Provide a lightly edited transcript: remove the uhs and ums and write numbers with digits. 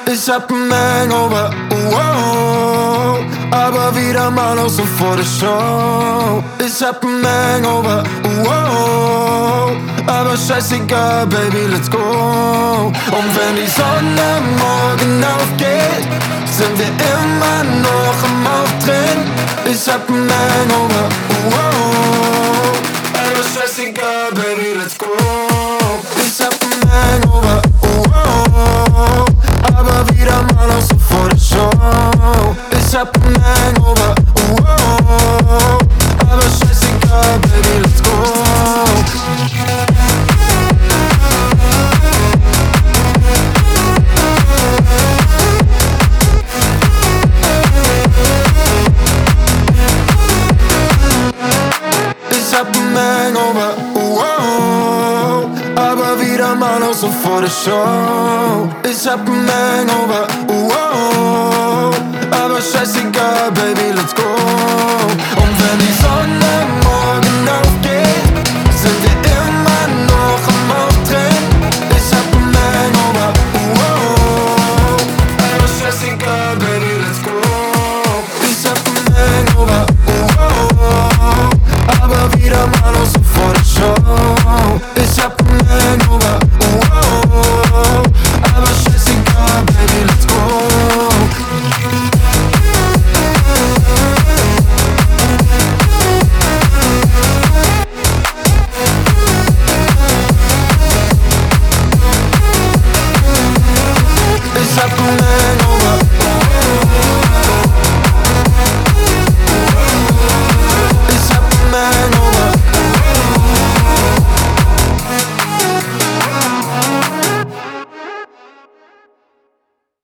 Ich hab ein Hangover, aber wieder mal auch so vor der Show. Ich hab ein Hangover, aber scheißegal, Baby, let's go. Und wenn die Sonne morgen aufgeht, sind wir immer noch am Aufdrehen. Ich hab ein Hangover, aber scheißegal, Baby, let's go. Ich hab ein Hangover, aber wieder mal auch so vor der Show. Ich hab ein Hangover, aber scheißegal, Baby, let's go. Ich hab ein Hangover, aber wieder mal auch so vor der Show. Ich hab ein Hangover, aber scheißegal, Baby, let's go. Und wenn die Sonne